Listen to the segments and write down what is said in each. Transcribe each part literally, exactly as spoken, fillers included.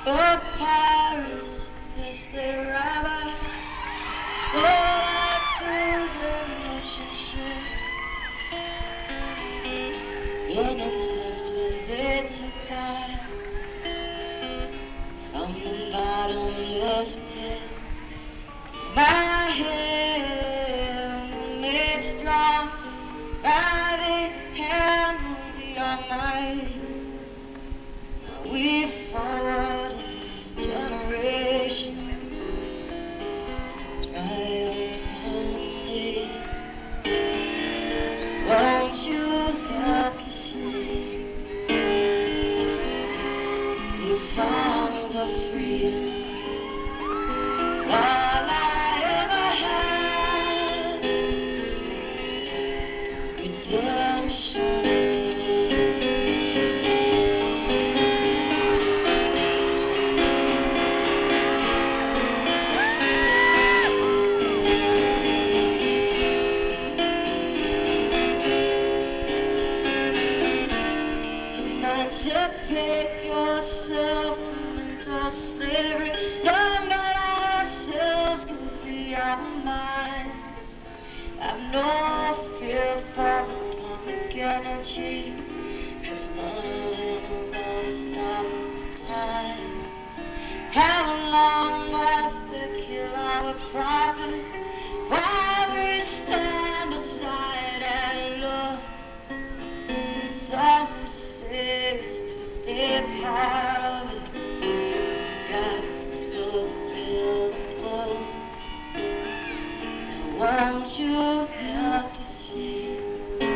The pirates as they rabble sold out to their merchant ships. Minutes after they took out from the bottomless pit, my hand made strong by the hand of the Almighty. Now we forward this generation triumphantly. So won't you help to sing these songs of freedom? It's all I ever had. Redemption songs. Emancipate yourself from mental slavery. Learn that ourselves can free our minds. Have no fear for atomic energy, 'cause none of them are gonna stop time. How long must they kill our prophets while we stand aside and look? Some it's just a part of it. Got to fulfill the book. Now won't you help to sing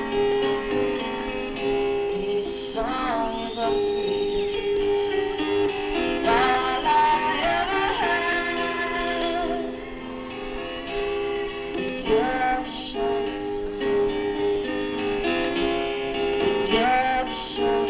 these songs of freedom? It's all I ever had. Redemption songs. Redemption.